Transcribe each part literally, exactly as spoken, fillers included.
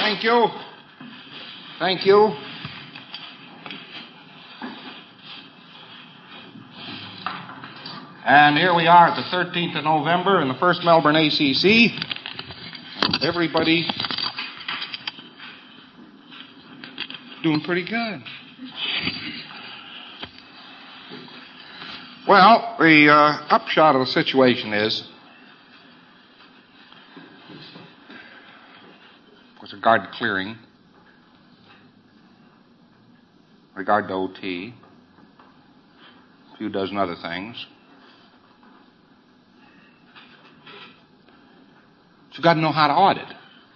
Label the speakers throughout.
Speaker 1: Thank you. Thank you. And here we are at the thirteenth of November in the first Melbourne A C C. And everybody doing pretty good. Well, the uh, upshot of the situation is, with regard to clearing, regard to O T, a few dozen other things, you've got to know how to audit.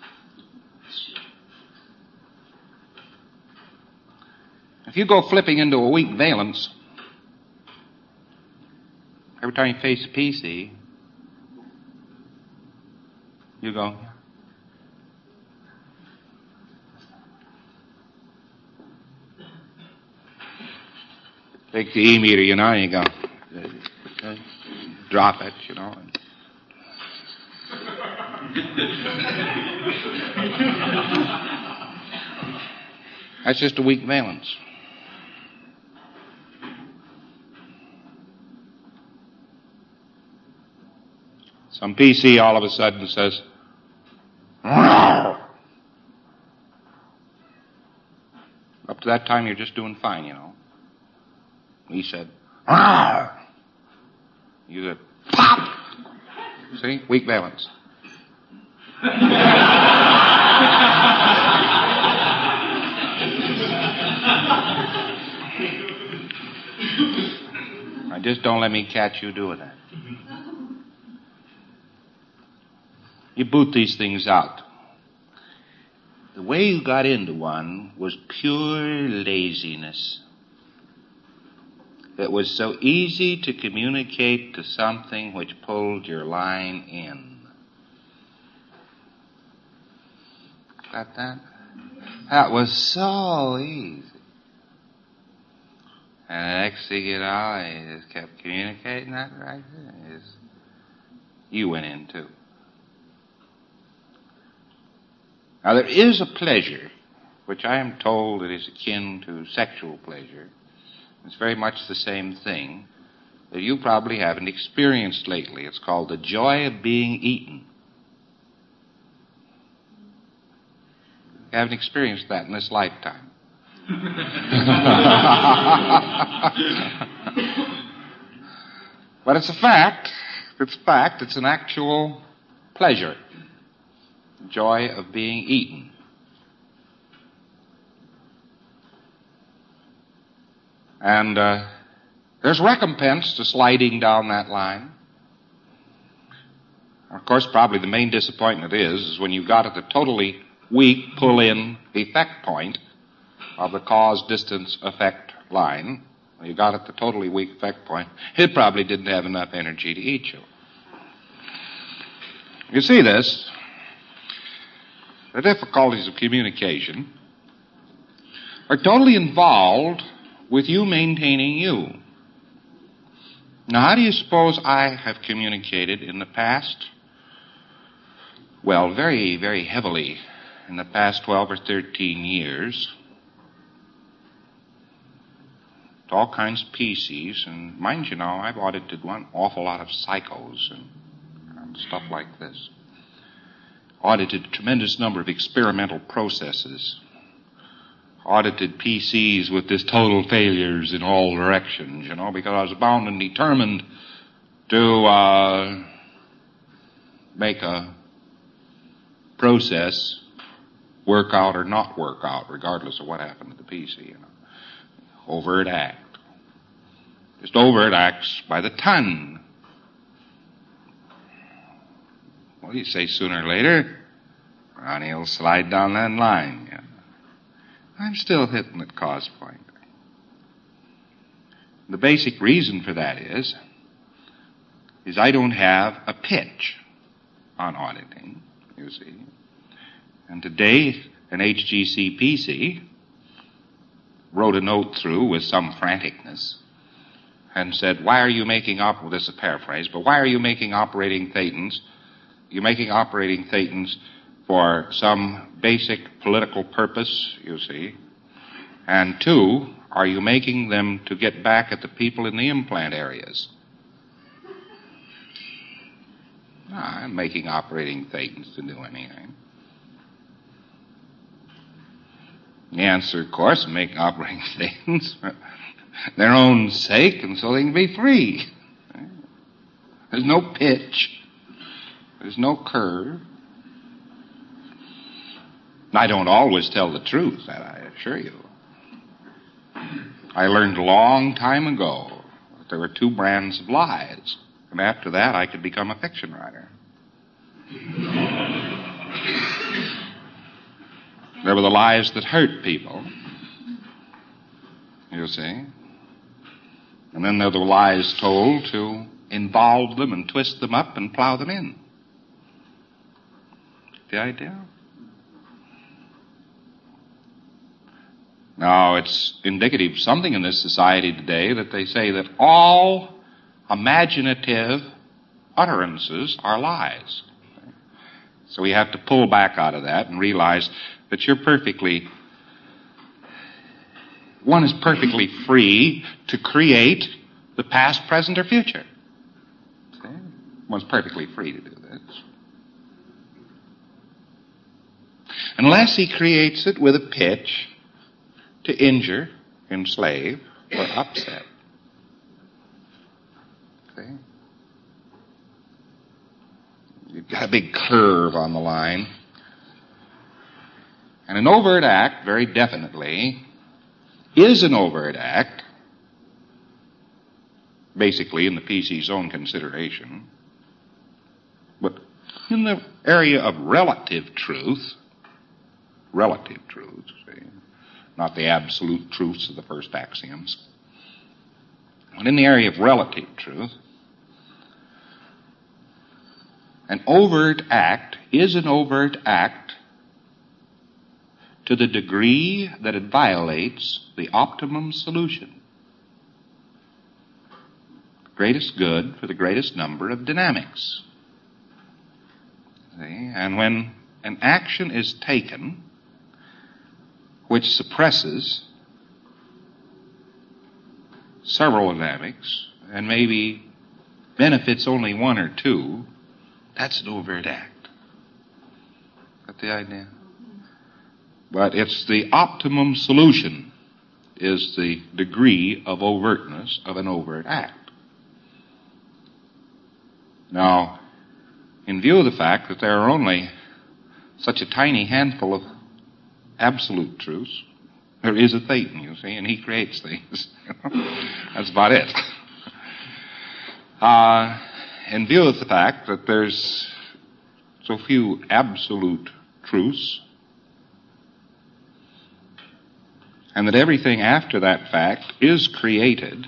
Speaker 1: If you go flipping into a weak valence, every time you face a P C, you go, take the E meter, you know, and you go, drop it, you know. That's just a weak valence. Some P C all of a sudden says, "Rawr." Up to that time, you're just doing fine, you know. He said, "Rawr." You said, "Pop." See? Weak valence. Now, just don't let me catch you doing that. You boot these things out. The way you got into one was pure laziness. It was so easy to communicate to something which pulled your line in. Got that? That was so easy. And the next thing you know, you just kept communicating that right there. You went in too. Now, there is a pleasure, which I am told it is akin to sexual pleasure. It's very much the same thing that you probably haven't experienced lately. It's called the joy of being eaten. You haven't experienced that in this lifetime. But it's a fact. It's a fact. It's an actual pleasure. Joy of being eaten. And uh, there's recompense to sliding down that line. Of course, probably the main disappointment is, is when you've got at the totally weak pull-in effect point of the cause-distance-effect line. When you got at the totally weak effect point, it probably didn't have enough energy to eat you. You see this? The difficulties of communication are totally involved with you maintaining you. Now, how do you suppose I have communicated in the past? Well, very, very heavily in the past twelve or thirteen years. To all kinds of P Cs, and mind you now, I've audited one awful lot of psychos and, and stuff like this. Audited a tremendous number of experimental processes. Audited P Cs with this total failures in all directions, you know, because I was bound and determined to uh, make a process work out or not work out, regardless of what happened to the P C, you know. Overt act. Just overt acts by the ton. Well, you say sooner or later, Ronnie will slide down that line. You know. I'm still hitting at cause point. The basic reason for that is, is I don't have a pitch on auditing, you see. And today, an H G C P C wrote a note through with some franticness and said, why are you making, op- well, this is a paraphrase, but why are you making operating thetans? You're making operating thetans for some basic political purpose, you see? And two, are you making them to get back at the people in the implant areas? No, I'm making operating thetans to do anything. The answer, of course, is making operating thetans for their own sake and so they can be free. There's no pitch. There's no curve. I don't always tell the truth, that I assure you. I learned a long time ago that there were two brands of lies, and after that I could become a fiction writer. There were the lies that hurt people, you see, and then there were the lies told to involve them and twist them up and plow them in. The idea? Now, it's indicative of something in this society today that they say that all imaginative utterances are lies. So we have to pull back out of that and realize that you're perfectly, one is perfectly free to create the past, present, or future. See? One's perfectly free to do this. Unless he creates it with a pitch to injure, enslave, or upset. See? You've got a big curve on the line. And an overt act, very definitely, is an overt act, basically in the P C's own consideration. But in the area of relative truth, relative truth, see, not the absolute truths of the first axioms, but in the area of relative truth, an overt act is an overt act to the degree that it violates the optimum solution. Greatest good for the greatest number of dynamics. See? And when an action is taken which suppresses several dynamics and maybe benefits only one or two, that's an overt act. Got the idea? But it's the optimum solution is the degree of overtness of an overt act. Now, in view of the fact that there are only such a tiny handful of absolute truths, there is a thetan, you see, and he creates things. That's about it. Uh, in view of the fact that there's so few absolute truths, and that everything after that fact is created,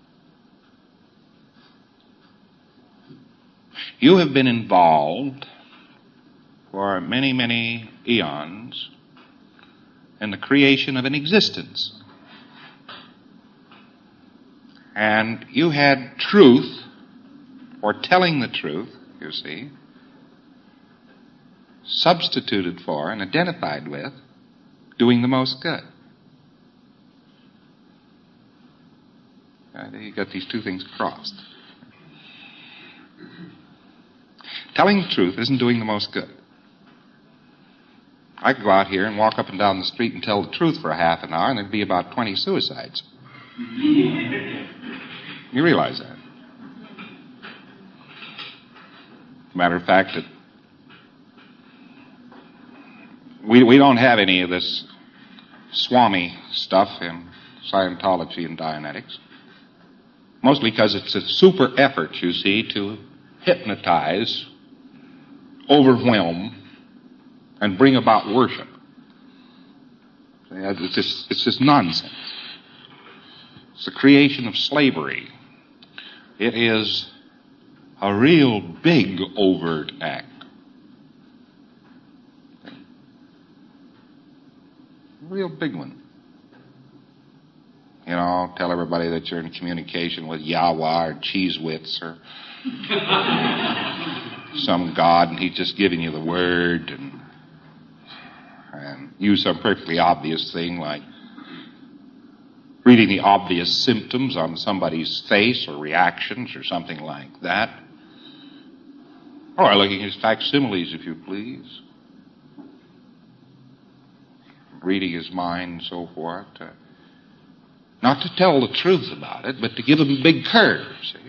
Speaker 1: you have been involved for many, many eons in the creation of an existence. And you had truth, or telling the truth, you see, substituted for and identified with doing the most good. Uh, you got these two things crossed. Telling the truth isn't doing the most good. I could go out here and walk up and down the street and tell the truth for a half an hour, and there'd be about twenty suicides. You realize that? Matter of fact, that we we don't have any of this Swami stuff in Scientology and Dianetics. Mostly because it's a super effort, you see, to hypnotize, overwhelm, and bring about worship. It's just, it's just nonsense. It's the creation of slavery. It is a real big overt act. A real big one. You know, tell everybody that you're in communication with Yahweh or Cheesewitz or some god, and he's just giving you the word, and use some perfectly obvious thing like reading the obvious symptoms on somebody's face or reactions or something like that. Or looking at his facsimiles, if you please. Reading his mind and so forth. Uh, not to tell the truth about it, but to give him a big curve, see?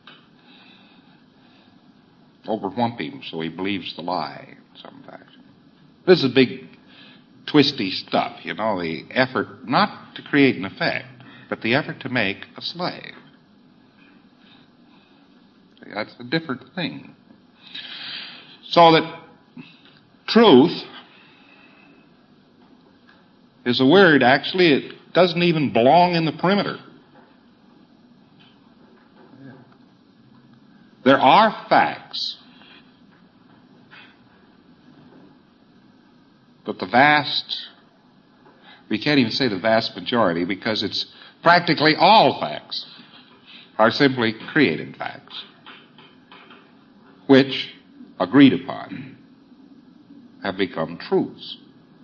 Speaker 1: Overwhelm him so he believes the lie in some fashion. This is big, twisty stuff, you know, the effort not to create an effect, but the effort to make a slave. See, that's a different thing. So that truth is a word, actually, it doesn't even belong in the perimeter. There are facts, but the vast, we can't even say the vast majority because it's practically all facts are simply created facts, which, agreed upon, have become truths.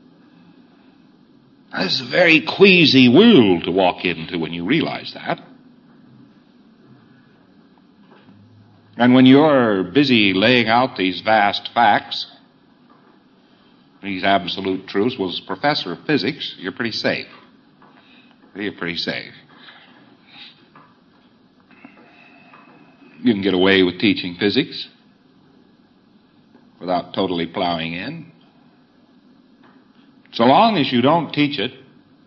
Speaker 1: Now, this is a very queasy world to walk into when you realize that. And when you're busy laying out these vast facts, these absolute truths, well, as a professor of physics, you're pretty safe. You're pretty safe. You can get away with teaching physics without totally plowing in. So long as you don't teach it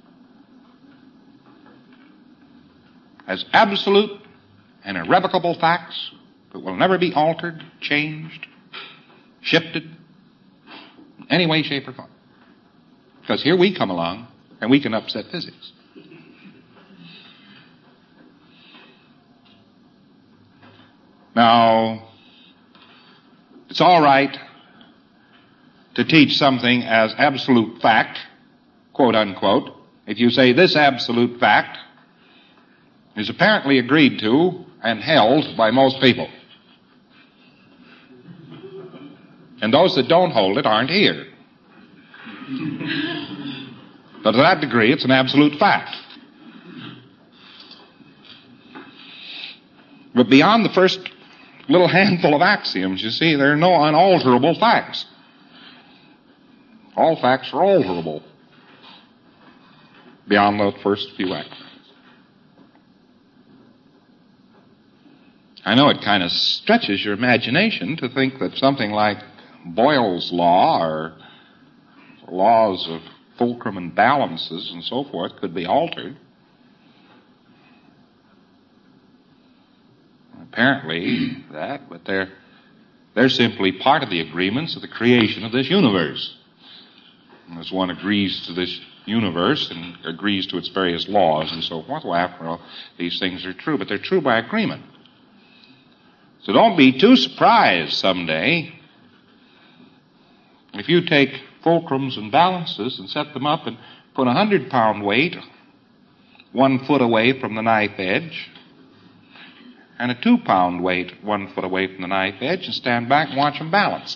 Speaker 1: as absolute and irrevocable facts that will never be altered, changed, shifted, in any way, shape, or form. Because here we come along and we can upset physics. Now, it's all right to teach something as absolute fact, quote unquote, if you say this absolute fact is apparently agreed to and held by most people. And those that don't hold it aren't here. But to that degree, it's an absolute fact. But beyond the first little handful of axioms, you see, there are no unalterable facts. All facts are alterable beyond those first few axioms. I know it kind of stretches your imagination to think that something like Boyle's law or laws of fulcrum and balances and so forth could be altered. Apparently that, but they're, they're simply part of the agreements of the creation of this universe. And as one agrees to this universe and agrees to its various laws and so forth, well, after all, these things are true, but they're true by agreement. So don't be too surprised someday if you take fulcrums and balances and set them up and put a hundred pound weight one foot away from the knife edge and a two pound weight one foot away from the knife edge and stand back and watch them balance.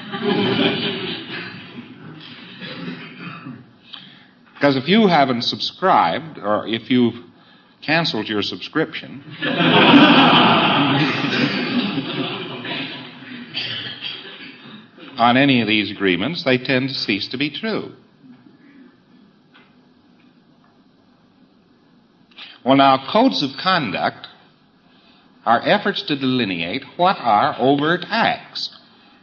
Speaker 1: Because if you haven't subscribed or if you've canceled your subscription on any of these agreements, they tend to cease to be true. Well, now, codes of conduct are efforts to delineate what are overt acts.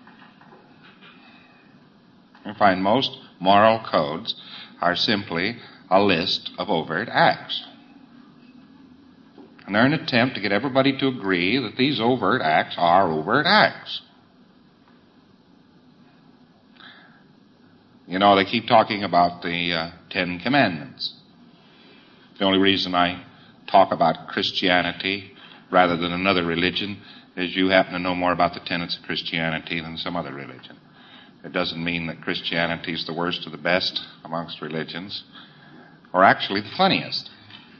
Speaker 1: You find most moral codes are simply a list of overt acts. And they're an attempt to get everybody to agree that these overt acts are overt acts. You know, they keep talking about the uh, Ten Commandments. The only reason I talk about Christianity rather than another religion is you happen to know more about the tenets of Christianity than some other religion. It doesn't mean that Christianity is the worst or the best amongst religions, or actually the funniest.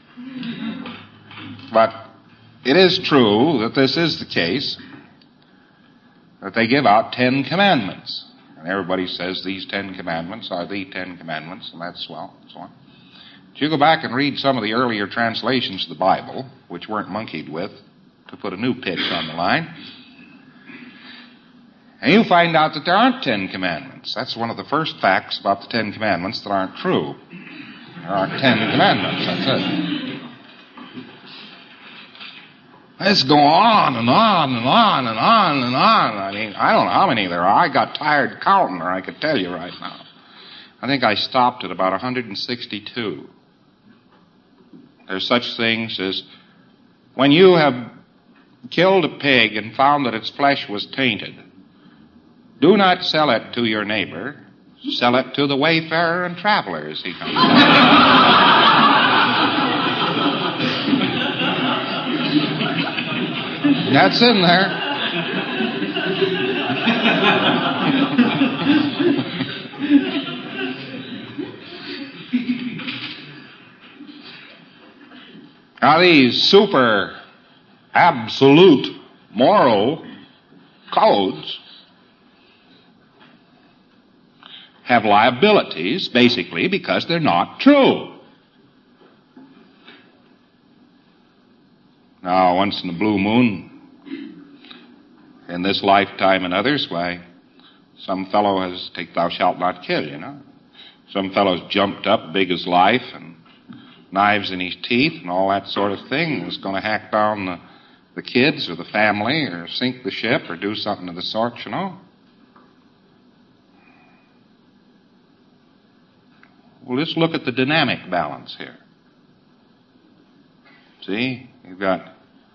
Speaker 1: But it is true that this is the case, that they give out Ten Commandments. And everybody says these Ten Commandments are the Ten Commandments, and that's swell, and so on. But you go back and read some of the earlier translations of the Bible, which weren't monkeyed with, to put a new pitch on the line, and you find out that there aren't Ten Commandments. That's one of the first facts about the Ten Commandments that aren't true. There aren't Ten Commandments, that's it. Let's go on and on and on and on and on. I mean, I don't know how many there are. I got tired counting, or I could tell you right now. I think I stopped at about one hundred sixty-two. There's such things as, when you have killed a pig and found that its flesh was tainted, do not sell it to your neighbor. Sell it to the wayfarer and traveler as he comes along. That's in there. Now these super absolute moral codes have liabilities, basically, because they're not true. Now, once in a blue moon, in this lifetime and others, why, some fellow has, take thou shalt not kill, you know. Some fellow's jumped up, big as life, and knives in his teeth and all that sort of thing, was going to hack down the, the kids or the family or sink the ship or do something of the sort, you know. Well, let's look at the dynamic balance here. See, you've got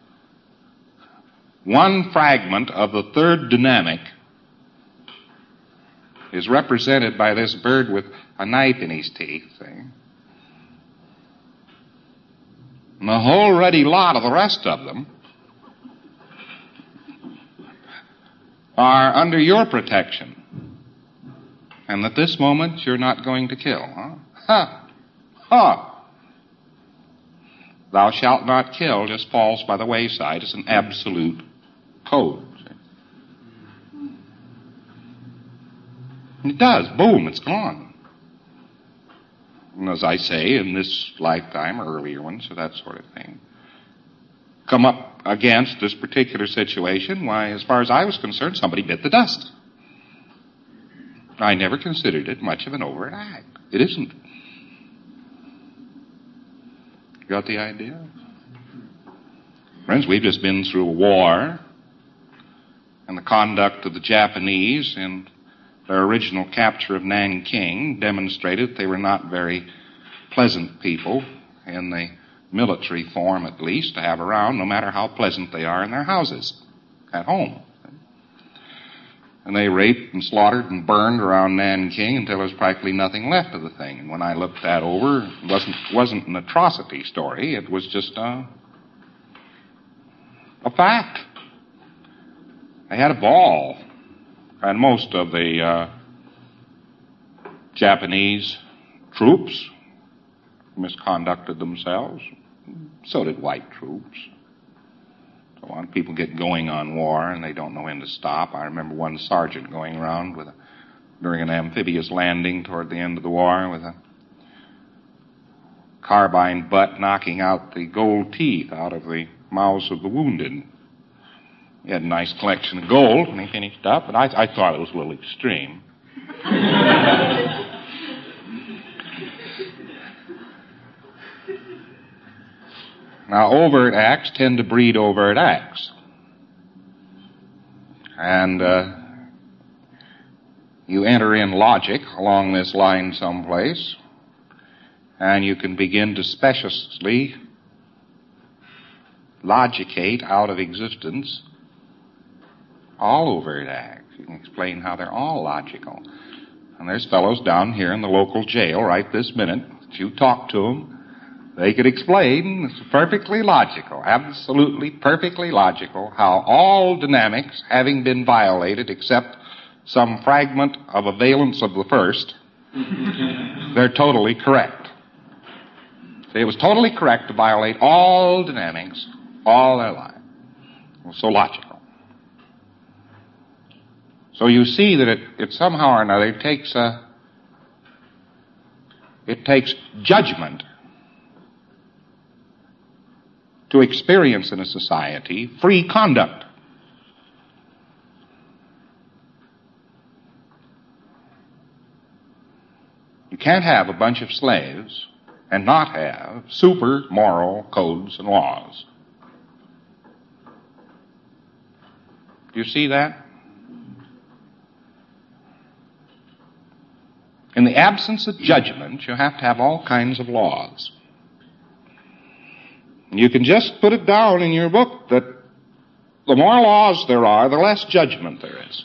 Speaker 1: one fragment of the third dynamic is represented by this bird with a knife in his teeth, see? And the whole ruddy lot of the rest of them are under your protection. And at this moment, you're not going to kill, huh? Ha! Ha! Thou shalt not kill just falls by the wayside as an absolute code. And it does. Boom, it's gone. And as I say, in this lifetime or earlier ones or that sort of thing, come up against this particular situation, why, as far as I was concerned, somebody bit the dust. I never considered it much of an overt act. It isn't. Got the idea? Friends, we've just been through a war, and the conduct of the Japanese in their original capture of Nanking demonstrated that they were not very pleasant people in the military form, at least, to have around, no matter how pleasant they are in their houses at home. And they raped and slaughtered and burned around Nanking until there was practically nothing left of the thing. And when I looked that over, it wasn't, wasn't an atrocity story. It was just a, a fact. They had a ball. And most of the uh, Japanese troops misconducted themselves. So did white troops. So on, people get going on war and they don't know when to stop. I remember one sergeant going around with a, during an amphibious landing toward the end of the war with a carbine butt knocking out the gold teeth out of the mouths of the wounded. He had a nice collection of gold when he finished up, but I, I thought it was a little extreme. Now, overt acts tend to breed overt acts. And uh, you enter in logic along this line someplace, and you can begin to speciously logicate out of existence all overt acts. You can explain how they're all logical. And there's fellows down here in the local jail right this minute. If you talk to them, they could explain, it's perfectly logical, absolutely perfectly logical, how all dynamics, having been violated except some fragment of a valence of the first, they're totally correct. See, it was totally correct to violate all dynamics all their life. It was so logical. So you see that it, it somehow or another takes a, it takes judgment to experience in a society free conduct. You can't have a bunch of slaves and not have super moral codes and laws. Do you see that? In the absence of judgment, you have to have all kinds of laws. You can just put it down in your book that the more laws there are, the less judgment there is.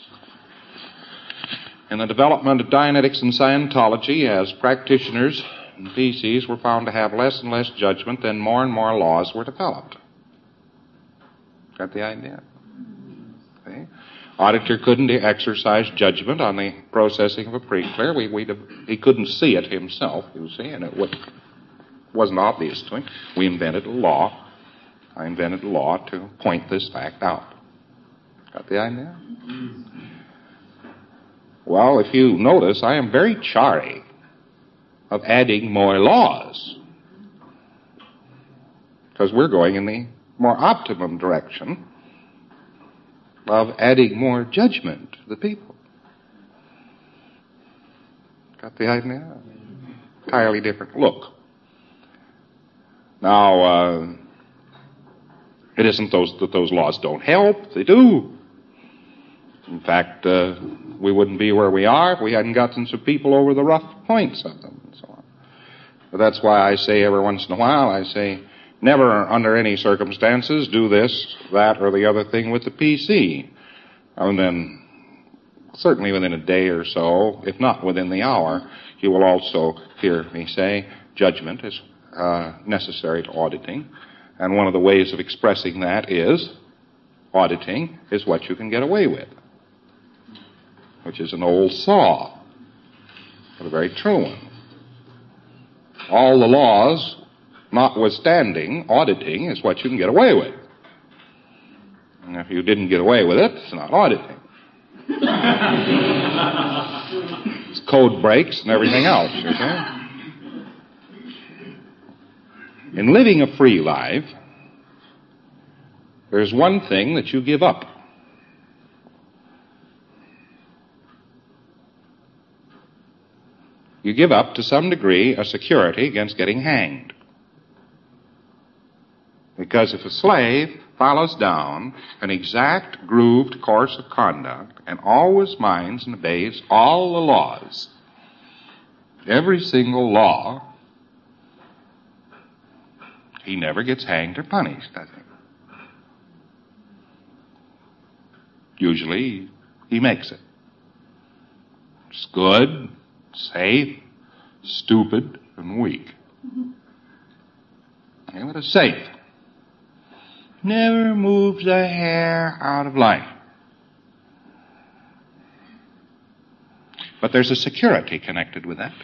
Speaker 1: In the development of Dianetics and Scientology, as practitioners and P Cs were found to have less and less judgment, then more and more laws were developed. Got the idea? See? Auditor couldn't exercise judgment on the processing of a pre-clear. We, we, he couldn't see it himself, you see, and it would, wasn't obvious to him. We invented a law. I invented a law to point this fact out. Got the idea? Well, if you notice, I am very chary of adding more laws, because we're going in the more optimum direction of adding more judgment to the people. Got the idea? Entirely different look. Now, uh, it isn't those, that those laws don't help. They do. In fact, uh, we wouldn't be where we are if we hadn't gotten some people over the rough points of them and so on. But that's why I say every once in a while, I say, never under any circumstances do this, that, or the other thing with the P C. And then, certainly within a day or so, if not within the hour, you will also hear me say judgment is uh, necessary to auditing. And one of the ways of expressing that is auditing is what you can get away with, which is an old saw, but a very true one. All the laws notwithstanding, auditing is what you can get away with. And if you didn't get away with it, it's not auditing. It's code breaks and everything else, you see. In living a free life, there's one thing that you give up. You give up, to some degree, a security against getting hanged. Because if a slave follows down an exact, grooved course of conduct and always minds and obeys all the laws, every single law, he never gets hanged or punished, does he? Usually, he makes it. It's good, safe, stupid, and weak. Mm-hmm. But it's safe. Never moves a hair out of line. But there's a security connected with that.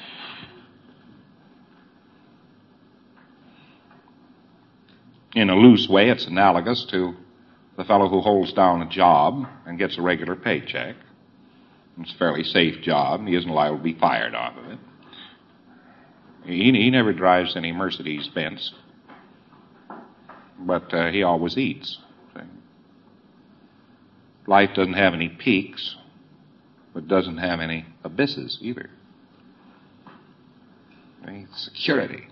Speaker 1: In a loose way, it's analogous to the fellow who holds down a job and gets a regular paycheck. It's a fairly safe job. He isn't liable to be fired off of it. He, he never drives any Mercedes-Benz. But uh, he always eats. See? Life doesn't have any peaks, but doesn't have any abysses either. See? Security.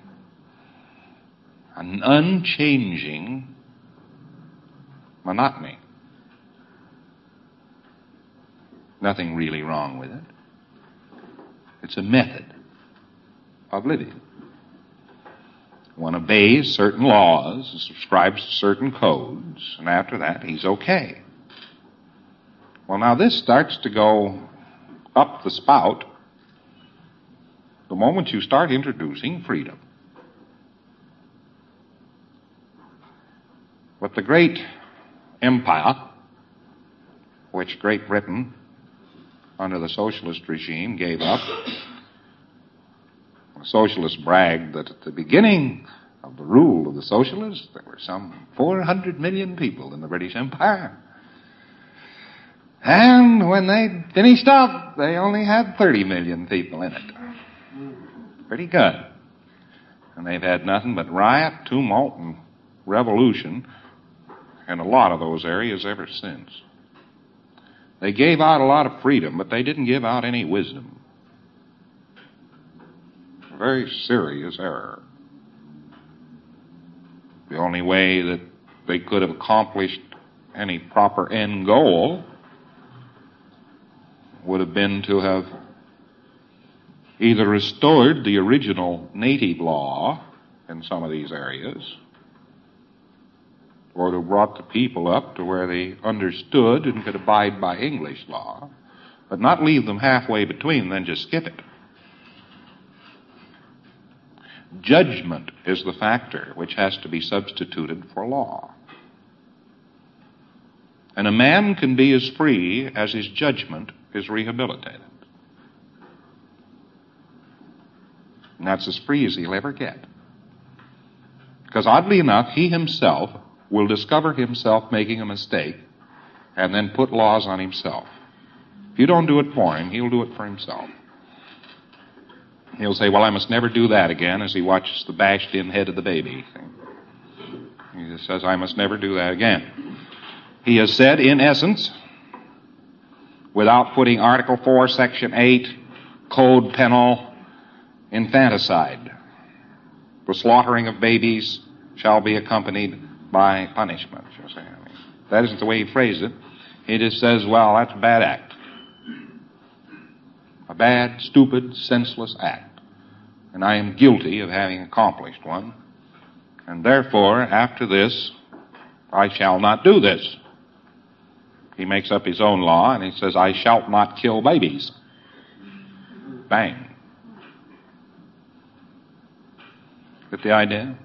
Speaker 1: An unchanging monotony. Nothing really wrong with it. It's a method of living. One obeys certain laws, subscribes to certain codes, and after that, he's okay. Well, now this starts to go up the spout the moment you start introducing freedom. But the great empire, which Great Britain, under the socialist regime, gave up, the socialists bragged that at the beginning of the rule of the socialists, there were some four hundred million people in the British Empire. And when they finished up, they only had thirty million people in it. Pretty good. And they've had nothing but riot, tumult, and revolution in a lot of those areas ever since. They gave out a lot of freedom, but they didn't give out any wisdom. A very serious error. The only way that they could have accomplished any proper end goal would have been to have either restored the original native law in some of these areas, or to have brought the people up to where they understood and could abide by English law, but not leave them halfway between, then just skip it. Judgment is the factor which has to be substituted for law. And a man can be as free as his judgment is rehabilitated. And that's as free as he'll ever get. Because oddly enough, he himself will discover himself making a mistake and then put laws on himself. If you don't do it for him, he'll do it for himself. He'll say, well, I must never do that again, as he watches the bashed-in head of the baby. He just says, I must never do that again. He has said, in essence, without putting Article four, Section eight, Code Penal, infanticide. The slaughtering of babies shall be accompanied by punishment. You see. I mean, that isn't the way he phrased it. He just says, well, that's a bad act. A bad, stupid, senseless act. And I am guilty of having accomplished one. And therefore, after this, I shall not do this. He makes up his own law and he says, I shall not kill babies. Bang. Get the idea?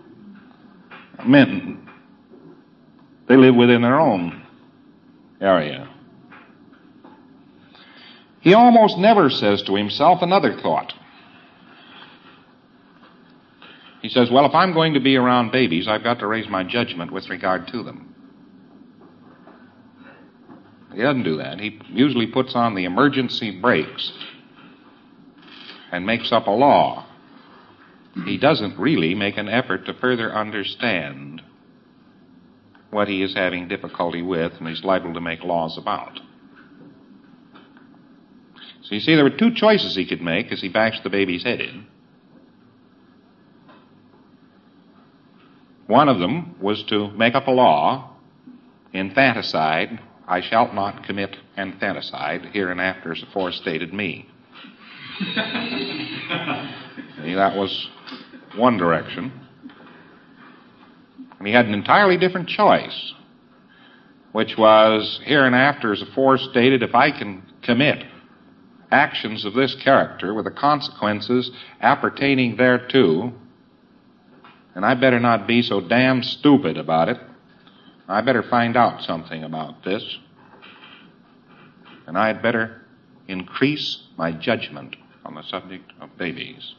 Speaker 1: Men, they live within their own area. He almost never says to himself another thought. He says, well, if I'm going to be around babies, I've got to raise my judgment with regard to them. He doesn't do that. He usually puts on the emergency brakes and makes up a law. He doesn't really make an effort to further understand what he is having difficulty with and he's liable to make laws about. So you see, there were two choices he could make as he bashed the baby's head in. One of them was to make up a law, infanticide, I shall not commit infanticide, hereinafter as aforestated me. See, that was one direction. And he had an entirely different choice, which was, hereinafter as aforestated, if I can commit actions of this character with the consequences appertaining thereto, and I better not be so damn stupid about it. I better find out something about this. And I'd better increase my judgment on the subject of babies.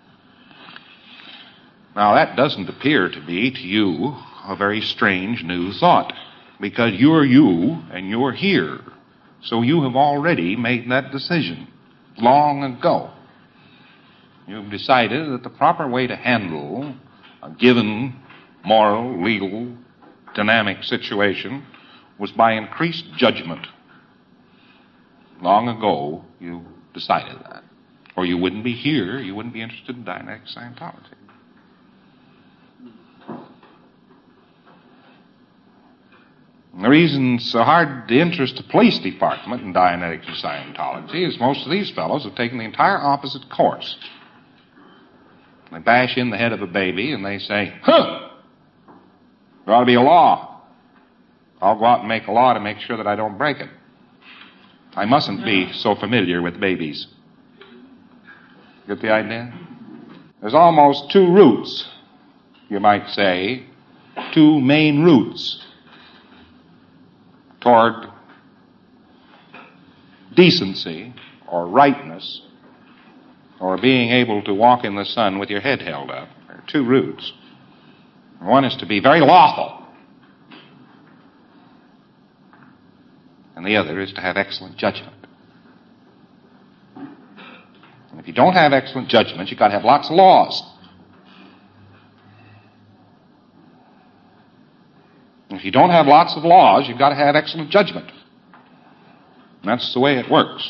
Speaker 1: Now, that doesn't appear to be, to you, a very strange new thought, because you're you and you're here. So you have already made that decision long ago. You've decided that the proper way to handle a given moral, legal, dynamic situation was by increased judgment. Long ago, you decided that. Or you wouldn't be here, you wouldn't be interested in Dianetics Scientology. And the reason it's so hard to interest the police department in Dianetics and Scientology is most of these fellows have taken the entire opposite course. They bash in the head of a baby and they say, huh, there ought to be a law. I'll go out and make a law to make sure that I don't break it. I mustn't be so familiar with babies. Get the idea? There's almost two routes, you might say, two main routes toward decency or rightness or being able to walk in the sun with your head held up. There are two routes. One is to be very lawful. and the other is to have excellent judgment. And if you don't have excellent judgment, you've got to have lots of laws. If you don't have lots of laws, you've got to have excellent judgment. And that's the way it works.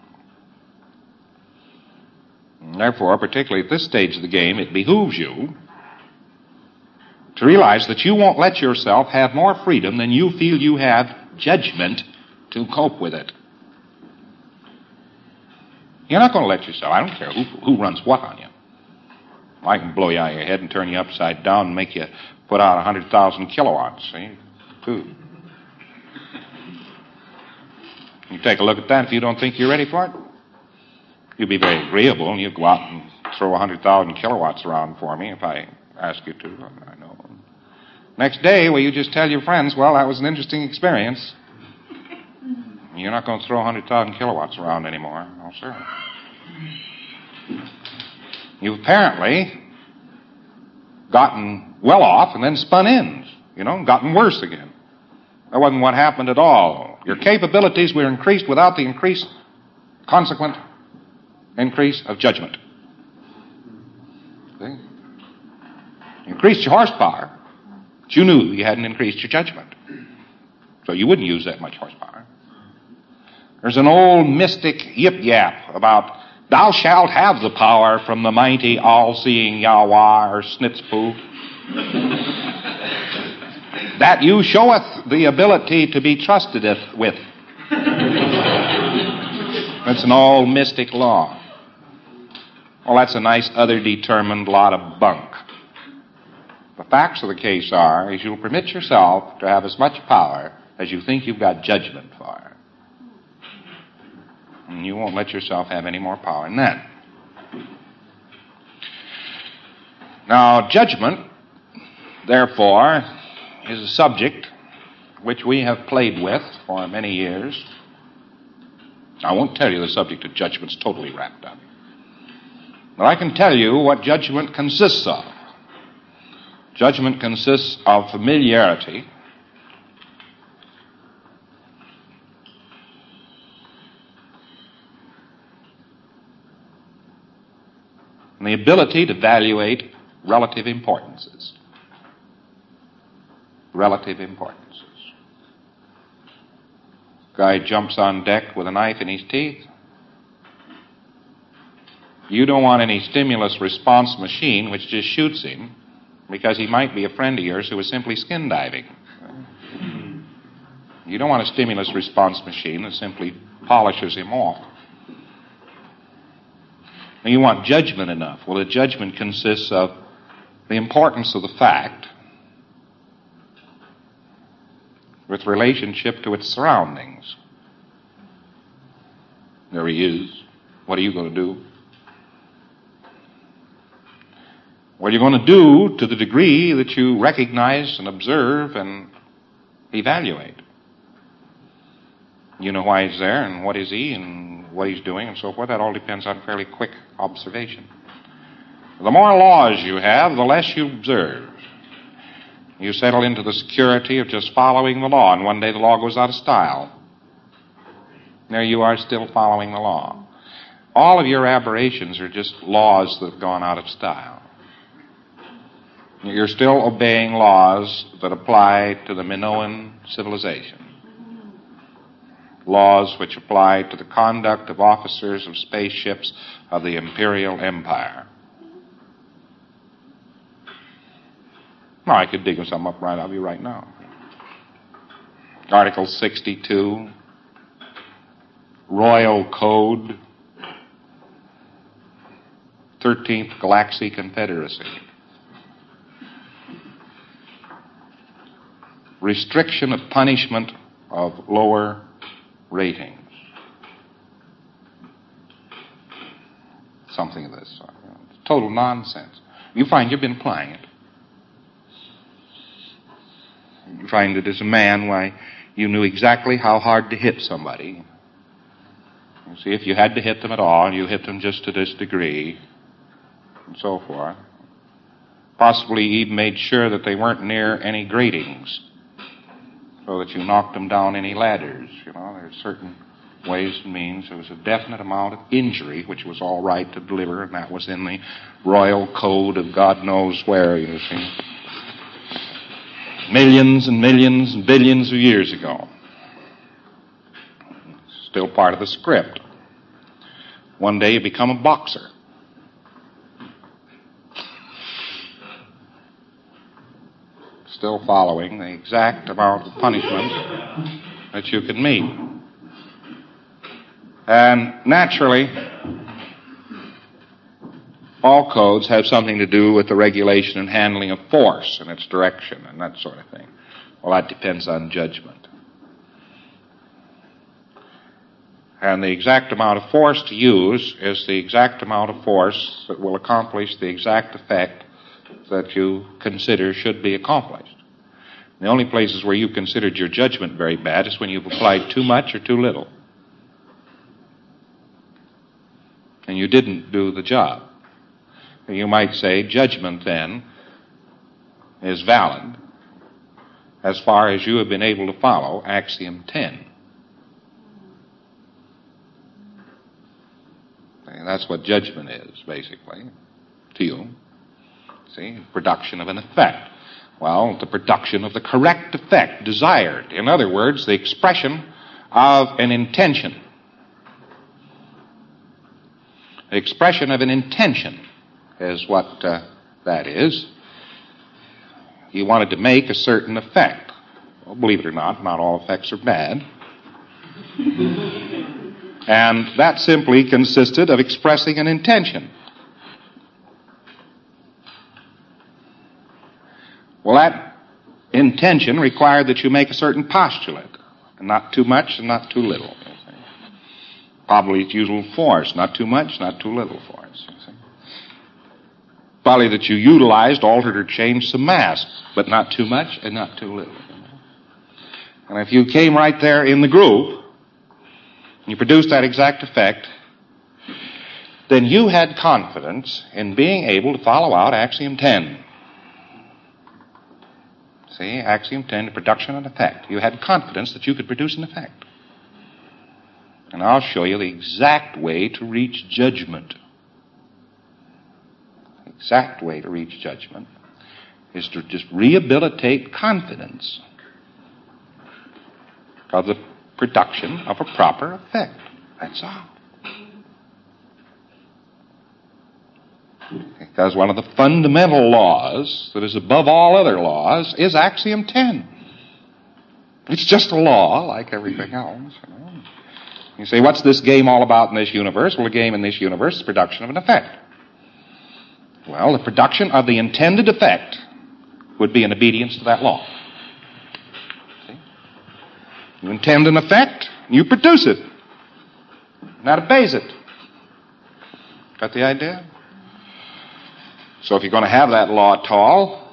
Speaker 1: And therefore, particularly at this stage of the game, it behooves you to realize that you won't let yourself have more freedom than you feel you have judgment to cope with it. You're not going to let yourself, I don't care who, who runs what on you. I can blow you out of your head and turn you upside down and make you put out one hundred thousand kilowatts, see? Food. You take a look at that. If you don't think you're ready for it, you'll be very agreeable, and you go out and throw one hundred thousand kilowatts around for me if I ask you to. I know. Next day, well, you just tell your friends, well, that was an interesting experience. You're not going to throw one hundred thousand kilowatts around anymore. No, sir. You've apparently gotten well off and then spun in, you know, gotten worse again. That wasn't what happened at all. Your capabilities were increased without the increased consequent increase of judgment. See? You increased your horsepower, but you knew you hadn't increased your judgment. So you wouldn't use that much horsepower. There's an old mystic yip-yap about thou shalt have the power from the mighty all-seeing Yahweh or Snitzpoo, that you showeth the ability to be trusted with. That's an old mystic law. Well, that's a nice other determined lot of bunk. The facts of the case are, is you'll permit yourself to have as much power as you think you've got judgment for. And you won't let yourself have any more power than that. Now, judgment, therefore, is a subject which we have played with for many years. I won't tell you the subject of judgment's totally wrapped up. But I can tell you what judgment consists of. Judgment consists of familiarity, and the ability to evaluate relative importances. Relative importances. Guy jumps on deck with a knife in his teeth. You don't want any stimulus response machine which just shoots him because he might be a friend of yours who was simply skin diving. You don't want a stimulus response machine that simply polishes him off. And you want judgment enough. Well, the judgment consists of the importance of the fact with relationship to its surroundings. There he is. What are you going to do? What are you going to do to the degree that you recognize and observe and evaluate? You know why he's there and what is he and what he's doing and so forth. That all depends on fairly quick observation. The more laws you have, the less you observe. You settle into the security of just following the law, and one day the law goes out of style. There you are still following the law. All of your aberrations are just laws that have gone out of style. You're still obeying laws that apply to the Minoan civilization. Laws which apply to the conduct of officers of spaceships of the Imperial Empire. Well, I could dig some up right out of you right now. Article sixty-two, Royal Code, thirteenth Galaxy Confederacy. Restriction of punishment of lower ratings. Something of this sort. It's total nonsense. You find you've been applying it. You find that as a man, why, you knew exactly how hard to hit somebody. You see, if you had to hit them at all, you hit them just to this degree, and so forth. Possibly even made sure that they weren't near any gratings. so that you knocked them down any ladders. You know, there's certain ways and means. There was a definite amount of injury which was all right to deliver, and that was in the royal code of God knows where, you see. Millions and millions and billions of years ago. Still part of the script. One day you become a boxer. Still following the exact amount of punishment that you can meet. And naturally, all codes have something to do with the regulation and handling of force and its direction and that sort of thing. Well, that depends on judgment. And the exact amount of force to use is the exact amount of force that will accomplish the exact effect that you consider should be accomplished. The only places where you considered your judgment very bad is when you've applied too much or too little. And you didn't do the job. You might say judgment, then, is valid as far as you have been able to follow axiom ten. That's what judgment is, basically, to you. See, production of an effect. Well, the production of the correct effect desired. In other words, the expression of an intention. The expression of an intention is what uh, that is. You wanted to make a certain effect. Well, believe it or not, not all effects are bad. And that simply consisted of expressing an intention. Well, that intention required that you make a certain postulate, and not too much and not too little. Probably its usual force, not too much, not too little force. Probably that you utilized, altered, or changed some mass, but not too much and not too little. And if you came right there in the groove, you produced that exact effect, then you had confidence in being able to follow out axiom ten. See, axiom ten, the production of an effect. You had confidence that you could produce an effect. And I'll show you the exact way to reach judgment. The exact way to reach judgment is to just rehabilitate confidence of the production of a proper effect. That's all. Because one of the fundamental laws that is above all other laws is axiom ten. It's just a law like everything else. You know? You say, what's this game all about in this universe? Well, the game in this universe is production of an effect. Well, the production of the intended effect would be in obedience to that law. See? You intend an effect, you produce it. And that obeys it. Got the idea? So if you're going to have that law at all,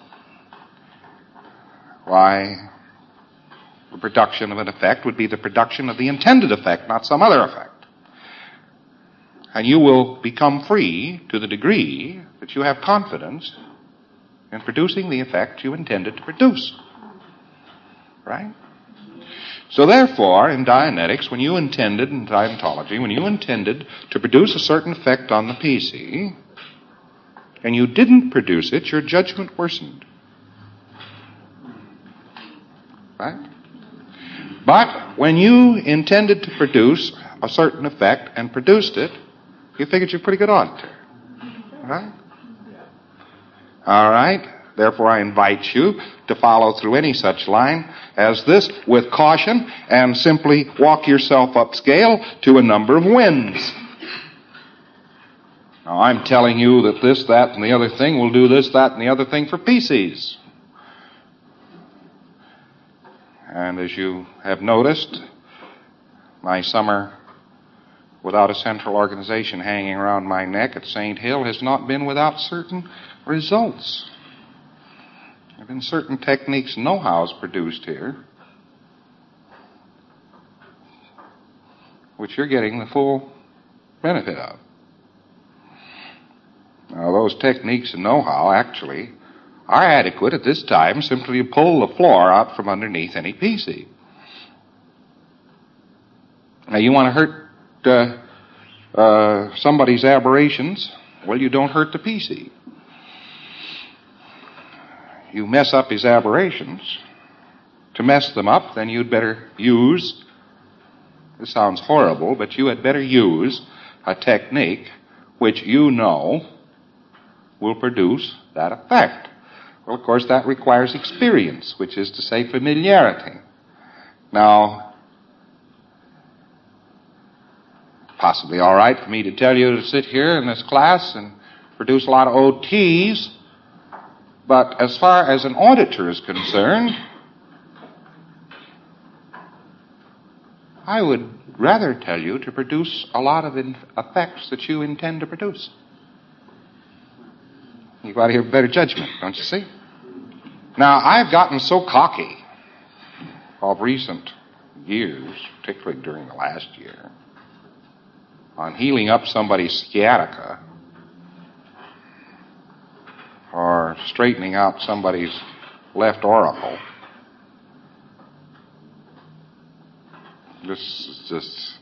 Speaker 1: why, the production of an effect would be the production of the intended effect, not some other effect. And you will become free to the degree that you have confidence in producing the effect you intended to produce. Right? So therefore, in Dianetics, when you intended, in Dianettology, when you intended to produce a certain effect on the P C, and you didn't produce it, your judgment worsened. Right? But when you intended to produce a certain effect and produced it, you figured you're pretty good auditor. Right? All right? Therefore, I invite you to follow through any such line as this with caution and simply walk yourself upscale to a number of wins. Now, I'm telling you that this, that, and the other thing will do this, that, and the other thing for P Cs. And as you have noticed, my summer without a central organization hanging around my neck at Saint Hill has not been without certain results. There have been certain techniques and know-hows produced here, which you're getting the full benefit of. Now, those techniques and know-how actually are adequate at this time simply to pull the floor out from underneath any P C. Now, you want to hurt uh, uh, somebody's aberrations? Well, you don't hurt the P C. You mess up his aberrations. To mess them up, then you'd better use, this sounds horrible, but you had better use a technique which you know will produce that effect. Well, of course, that requires experience, which is to say familiarity. Now, possibly all right for me to tell you to sit here in this class and produce a lot of O Ts, but as far as an auditor is concerned, I would rather tell you to produce a lot of in- effects that you intend to produce. You've got to have better judgment, don't you see? Now, I've gotten so cocky of recent years, particularly during the last year, on healing up somebody's sciatica or straightening out somebody's left auricle. This is just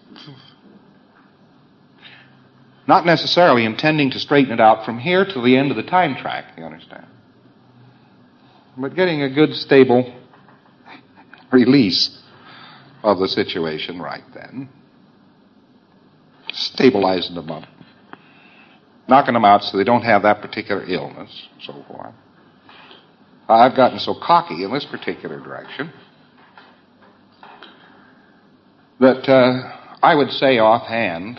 Speaker 1: not necessarily intending to straighten it out from here to the end of the time track, you understand? But getting a good, stable release of the situation right then. Stabilizing them up. Knocking them out so they don't have that particular illness, and so forth. I've gotten so cocky in this particular direction that uh, I would say offhand,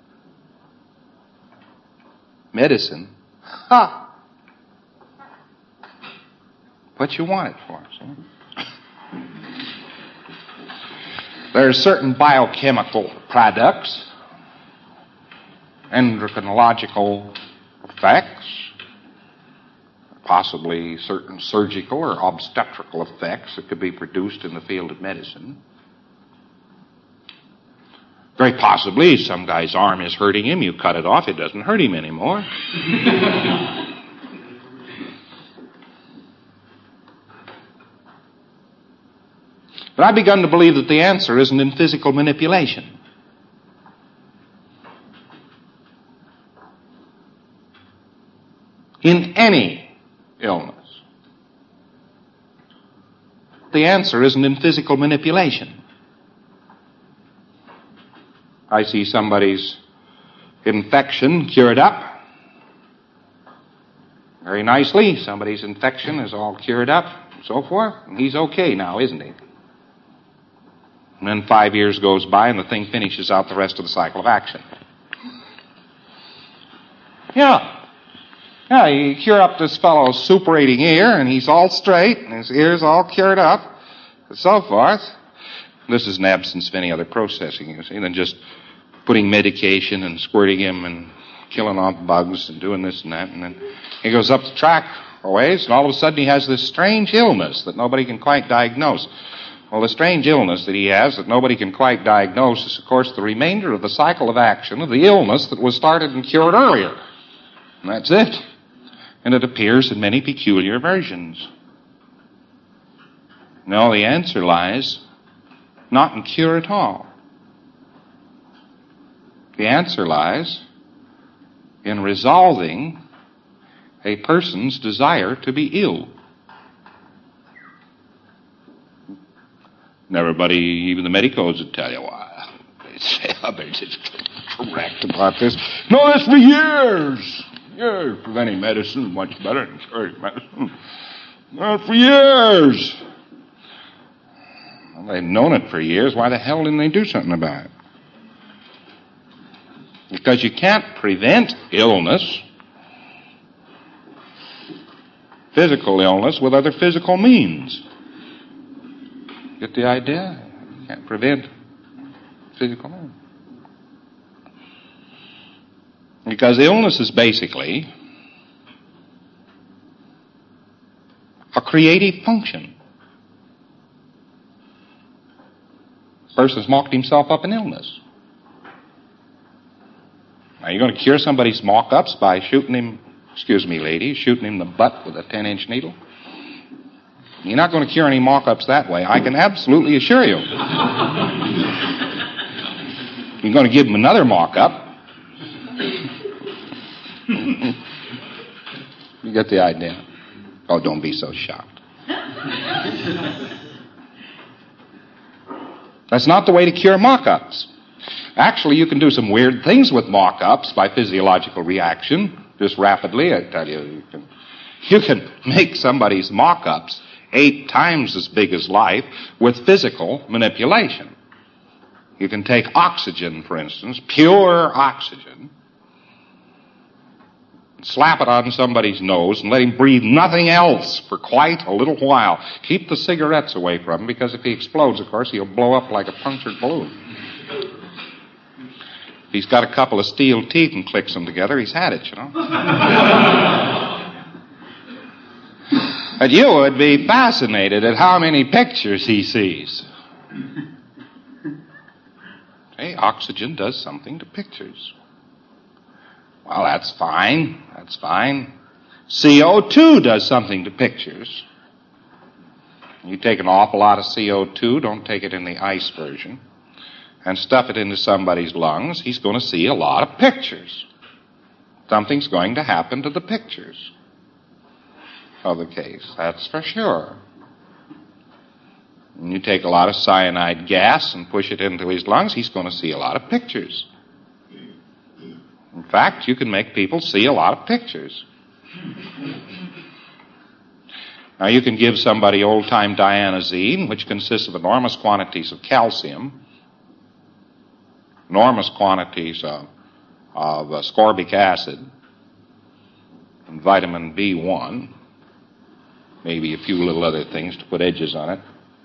Speaker 1: medicine, ha! What you want it for, see? There are certain biochemical products, endocrinological effects, possibly certain surgical or obstetrical effects that could be produced in the field of medicine. Very possibly, some guy's arm is hurting him. You cut it off, it doesn't hurt him anymore. But I've begun to believe that the answer isn't in physical manipulation. In any illness, the answer isn't in physical manipulation. I see somebody's infection cured up very nicely. Somebody's infection is all cured up and so forth. And he's okay now, isn't he? And then five years goes by and the thing finishes out the rest of the cycle of action. Yeah. Yeah, you cure up this fellow's suppurating ear and he's all straight and his ear's all cured up and so forth. This is an absence of any other processing, you see, than just putting medication and squirting him and killing off bugs and doing this and that. And then he goes up the track a ways, and all of a sudden he has this strange illness that nobody can quite diagnose. Well, the strange illness that he has that nobody can quite diagnose is, of course, the remainder of the cycle of action of the illness that was started and cured earlier. And that's it. And it appears in many peculiar versions. No, the answer lies not in cure at all. The answer lies in resolving a person's desire to be ill. And everybody, even the medicos, would tell you why. They say, oh, they're just correct about this. No, that's for years. Years. Preventing medicine is much better than curing medicine. No, for years. Well, they've known it for years. Why the hell didn't they do something about it? Because you can't prevent illness, physical illness, with other physical means. Get the idea? You can't prevent physical illness. Because illness is basically a creative function. The person's mocked himself up in illness. Now, you're going to cure somebody's mock-ups by shooting him Excuse me, lady, shooting him in the butt with a ten-inch needle. You're not going to cure any mock-ups that way, I can absolutely assure you. You're going to give him another mock-up. You get the idea? Oh, don't be so shocked. That's not the way to cure mock-ups. Actually, you can do some weird things with mock-ups by physiological reaction. Just rapidly, I tell you, you can, you can make somebody's mock-ups eight times as big as life with physical manipulation. You can take oxygen, for instance, pure oxygen, slap it on somebody's nose and let him breathe nothing else for quite a little while. Keep the cigarettes away from him, because if he explodes, of course, he'll blow up like a punctured balloon. If he's got a couple of steel teeth and clicks them together, he's had it, you know. But you would be fascinated at how many pictures he sees. Hey, oxygen does something to pictures. Well, that's fine. That's fine. C O two does something to pictures. You take an awful lot of C O two, don't take it in the ice version, and stuff it into somebody's lungs, he's going to see a lot of pictures. Something's going to happen to the pictures of the case, that's for sure. When you take a lot of cyanide gas and push it into his lungs, he's going to see a lot of pictures. In fact, you can make people see a lot of pictures. Now, you can give somebody old-time dianazine, which consists of enormous quantities of calcium, enormous quantities of, of uh, ascorbic acid, and vitamin B one, maybe a few little other things to put edges on it.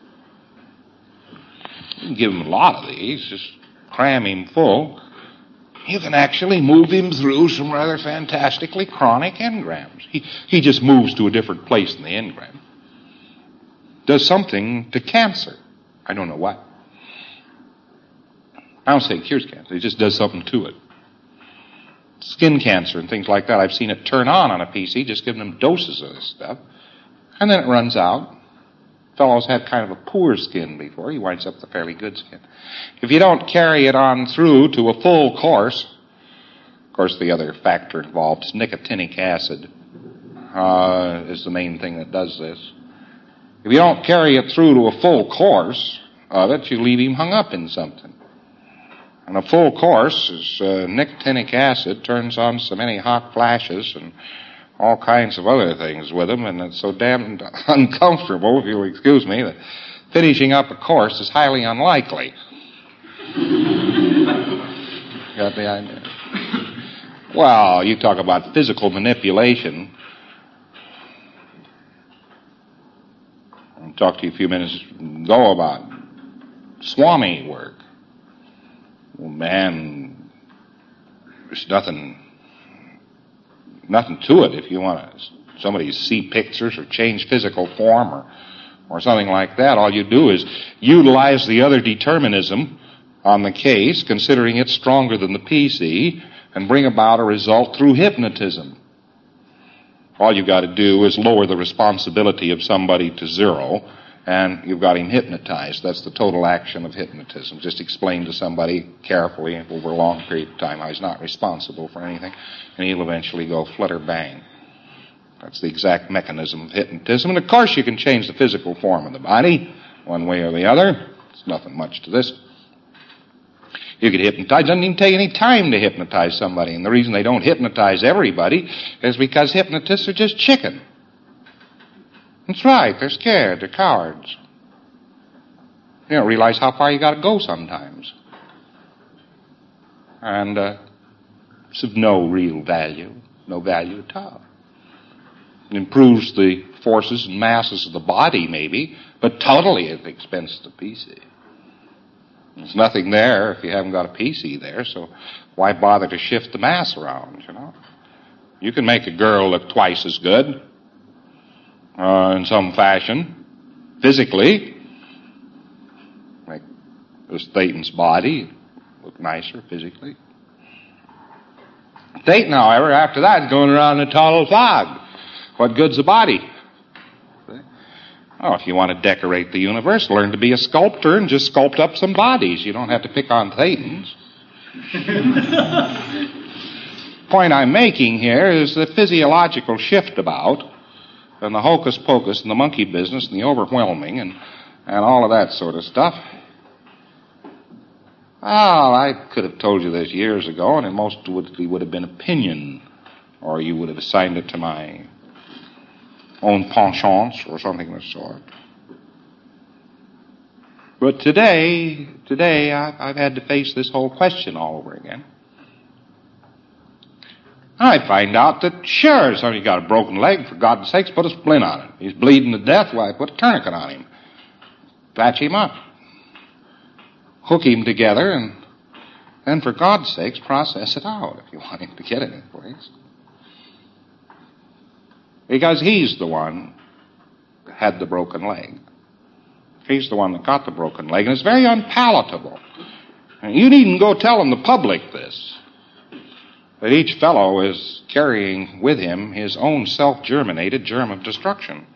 Speaker 1: You can give him a lot of these, just cram him full. You can actually move him through some rather fantastically chronic engrams. He, he just moves to a different place in the engram. Does something to cancer. I don't know what. I don't say it cures cancer. It just does something to it. Skin cancer and things like that. I've seen it turn on on a P C, just giving them doses of this stuff. And then it runs out. Fellow's had kind of a poor skin before. He winds up with a fairly good skin. If you don't carry it on through to a full course, of course the other factor involved is nicotinic acid, uh, is the main thing that does this. If you don't carry it through to a full course of it, you leave him hung up in something. And a full course is uh, nicotinic acid turns on so many hot flashes and all kinds of other things with him, and it's so damn uncomfortable, if you'll excuse me, that finishing up a course is highly unlikely. Got the idea? Well, you talk about physical manipulation. I talked to you a few minutes ago about Swami work. Well, man, there's nothing... Nothing to it if you want to, somebody to see pictures or change physical form or, or something like that. All you do is utilize the other determinism on the case, considering it's stronger than the P C, and bring about a result through hypnotism. All you've got to do is lower the responsibility of somebody to zero, and you've got him hypnotized. That's the total action of hypnotism. Just explain to somebody carefully over a long period of time how he's not responsible for anything, and he'll eventually go flutter bang. That's the exact mechanism of hypnotism. And of course you can change the physical form of the body, one way or the other. It's nothing much to this. You could hypnotize. It doesn't even take any time to hypnotize somebody. And the reason they don't hypnotize everybody is because hypnotists are just chicken. That's right. They're scared. They're cowards. You don't realize how far you got to go sometimes. And uh, it's of no real value. No value at all. It improves the forces and masses of the body, maybe, but totally at the expense of the P C. There's nothing there if you haven't got a P C there, so why bother to shift the mass around, you know? You can make a girl look twice as good uh, in some fashion, physically. Make this Thaden's body look nicer physically. Satan, however, after that, is going around in a total fog. What good's a body? Oh, if you want to decorate the universe, learn to be a sculptor and just sculpt up some bodies. You don't have to pick on Satan's. Point I'm making here is the physiological shift about and the hocus pocus and the monkey business and the overwhelming and, and all of that sort of stuff. Well, I could have told you this years ago, and it mostly would have been opinion, or you would have assigned it to my own penchants or something of the sort. But today, today I've, I've had to face this whole question all over again. I find out that, sure, somebody's got a broken leg, for God's sakes, put a splint on it. He's bleeding to death, why, put a tourniquet on him. Patch him up. Hook him together, and then, for God's sakes, process it out if you want him to get any place. Because he's the one that had the broken leg. He's the one that got the broken leg, and it's very unpalatable. And you needn't go telling the public this, that each fellow is carrying with him his own self-germinated germ of destruction.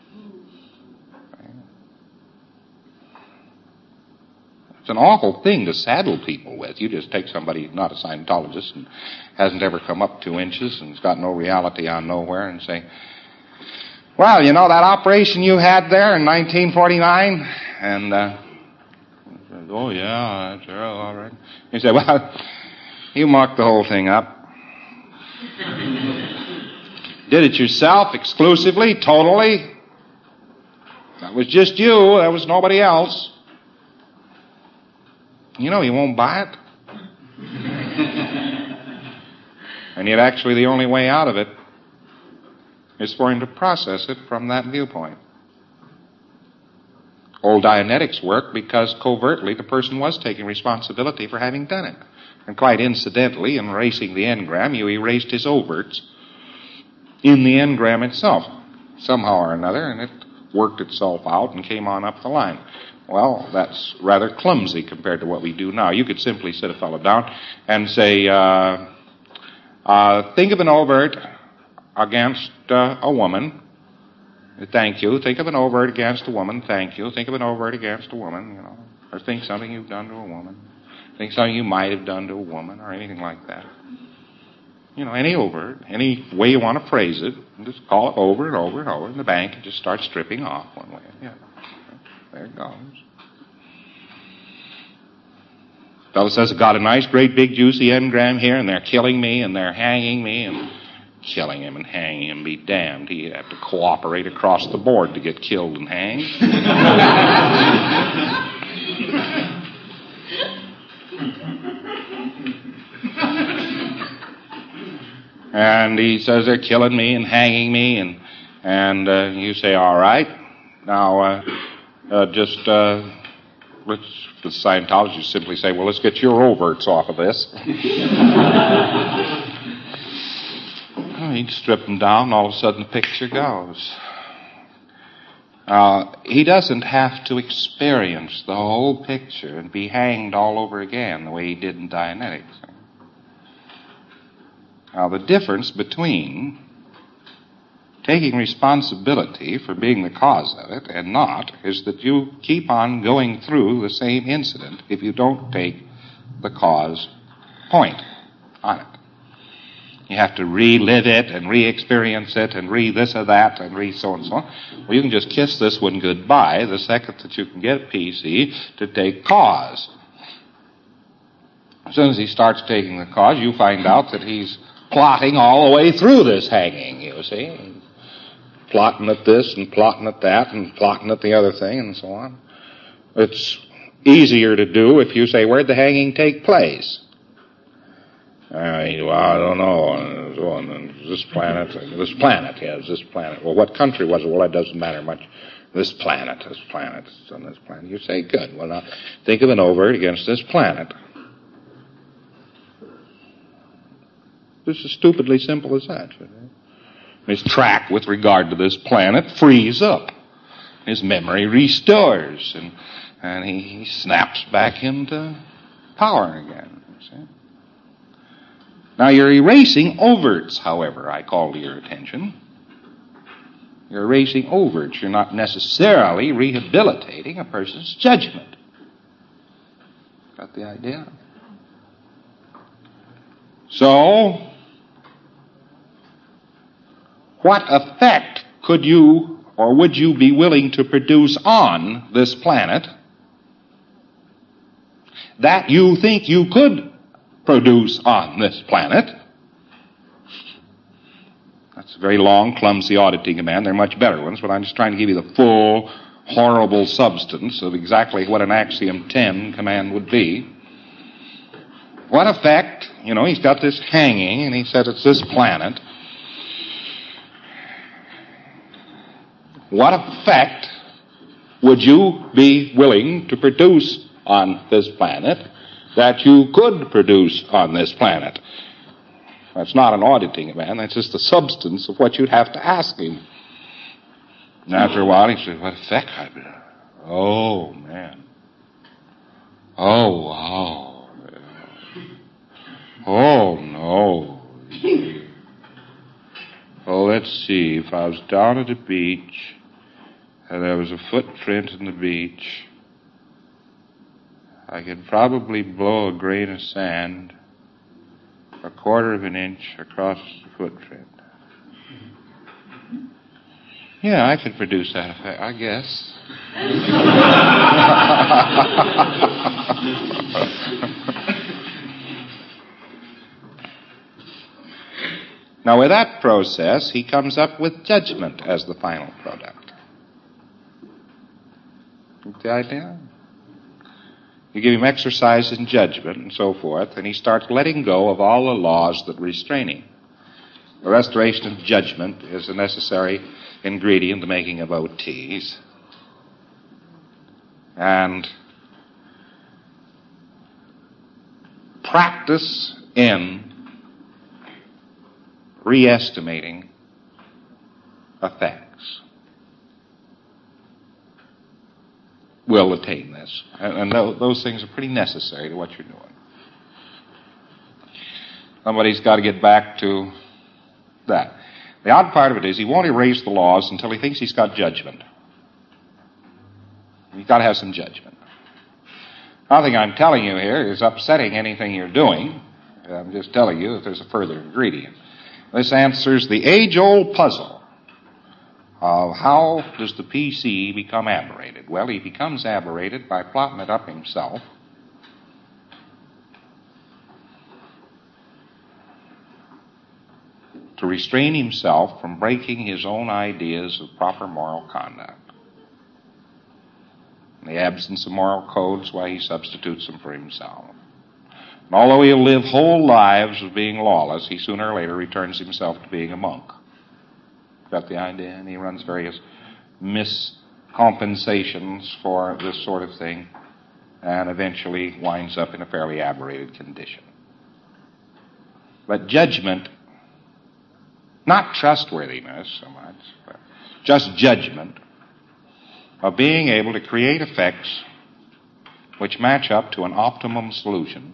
Speaker 1: It's an awful thing to saddle people with. You just take somebody who's not a Scientologist and hasn't ever come up two inches and has got no reality on nowhere and say, well, you know that operation you had there in nineteen forty-nine? And, uh, oh, yeah, sure, all right. You say, well, you marked the whole thing up. Did it yourself, exclusively, totally. That was just you. That was nobody else. You know, he won't buy it. And yet actually the only way out of it is for him to process it from that viewpoint. Old Dianetics worked because covertly the person was taking responsibility for having done it. And quite incidentally, in erasing the engram, you erased his overts in the engram itself, somehow or another, and it worked itself out and came on up the line. Well, that's rather clumsy compared to what we do now. You could simply sit a fellow down and say, uh, uh, think of an overt against uh, a woman. Thank you. Think of an overt against a woman. Thank you. Think of an overt against a woman, you know. Or think something you've done to a woman. Think something you might have done to a woman or anything like that. You know, any overt, any way you want to phrase it, and just call it over and over and over, and the bank can just start stripping off one way. Yeah. There it goes. Fellow says, I've got a nice, great, big, juicy engram here, and they're killing me, and they're hanging me, and killing him and hanging him be damned. He'd have to cooperate across the board to get killed and hanged. And he says they're killing me and hanging me, and and uh, you say, all right, now uh, uh, just uh, let's the Scientologists simply say, well, let's get your overts off of this. Well, he'd strip them down, and all of a sudden the picture goes. Uh, he doesn't have to experience the whole picture and be hanged all over again the way he did in Dianetics. Now, the difference between taking responsibility for being the cause of it and not is that you keep on going through the same incident if you don't take the cause point on it. You have to relive it and re-experience it and re-this or that and re-so and so on. Well, you can just kiss this one goodbye the second that you can get P C to take cause. As soon as he starts taking the cause, you find out that he's plotting all the way through this hanging, you see. Plotting at this and plotting at that and plotting at the other thing and so on. It's easier to do if you say, where'd the hanging take place? Uh, well, I don't know. And so on. This planet, this planet, yes, this planet. Well, what country was it? Well, that doesn't matter much. This planet, this planet, it's on this planet. You say, good. Well, now, think of an overt against this planet. It's as stupidly simple as that. His track with regard to this planet frees up. His memory restores, and and he, he snaps back into power again. You see? Now, you're erasing overts, however, I call to your attention. You're erasing overts. You're not necessarily rehabilitating a person's judgment. Got the idea? So, what effect could you or would you be willing to produce on this planet that you think you could produce on this planet? That's a very long, clumsy auditing command. There are much better ones, but I'm just trying to give you the full, horrible substance of exactly what an Axiom ten command would be. What effect, you know, he's got this hanging, and he said it's this planet. What effect would you be willing to produce on this planet that you could produce on this planet? That's not an auditing command. That's just the substance of what you'd have to ask him. And after a while, he said, what effect? Oh, man. Oh, wow. Oh, no. Oh, let's see. If I was down at the beach and there was a footprint in the beach, I could probably blow a grain of sand a quarter of an inch across the footprint. Yeah, I could produce that effect, I guess. Now, with that process, he comes up with judgment as the final product. Get the idea? You give him exercise in judgment and so forth, and he starts letting go of all the laws that restrain him. The restoration of judgment is a necessary ingredient in the making of O Ts. And practice in re-estimating effects will attain this. And, and th- those things are pretty necessary to what you're doing. Somebody's got to get back to that. The odd part of it is he won't erase the laws until he thinks he's got judgment. You've got to have some judgment. Nothing I'm telling you here is upsetting anything you're doing. I'm just telling you that there's a further ingredient. This answers the age-old puzzle of how does the P C become aberrated. Well, he becomes aberrated by plotting it up himself. To restrain himself from breaking his own ideas of proper moral conduct. In the absence of moral codes, why he substitutes them for himself. And although he'll live whole lives of being lawless, he sooner or later returns himself to being a monk. Got the idea? And he runs various miscompensations for this sort of thing and eventually winds up in a fairly aberrated condition. But judgment, not trustworthiness so much, but just judgment of being able to create effects which match up to an optimum solution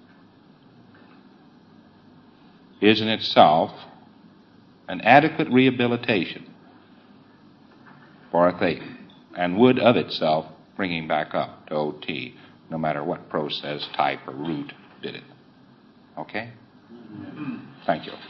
Speaker 1: is in itself an adequate rehabilitation for a thing and would of itself bring him back up to O T no matter what process, type, or route did it. Okay? Thank you.